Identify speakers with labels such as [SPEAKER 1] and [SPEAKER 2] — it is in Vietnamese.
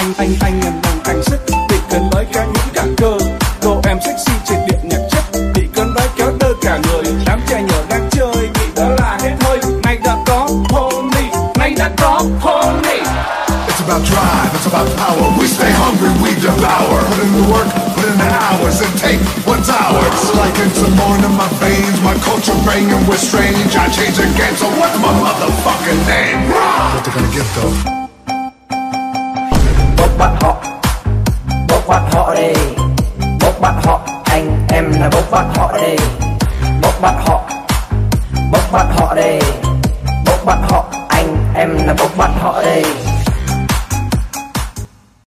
[SPEAKER 1] anh em đồng cảnh sức bị cơn đói kéo những cả cơ. Cô em sexy trên điện nhạc chất bị cơn đói kéo đơ cả người. Đám trai nhỏ đang chơi bị đó là hết hơi. Nay đã có pony, nay đã có pony.
[SPEAKER 2] It's about drive, it's about power. We stay hungry, we devour. Put in the work, put in the hours, and take what's ours. Like into more in my veins, my culture banging with strange. I change the game, so what's my motherfucking name? What they gonna get though?
[SPEAKER 3] Bốc bắt họ đi, bốc bắt họ, anh em là bốc bắt họ đi, bốc bắt họ đi, bốc bắt họ, anh em là bốc bắt họ đi.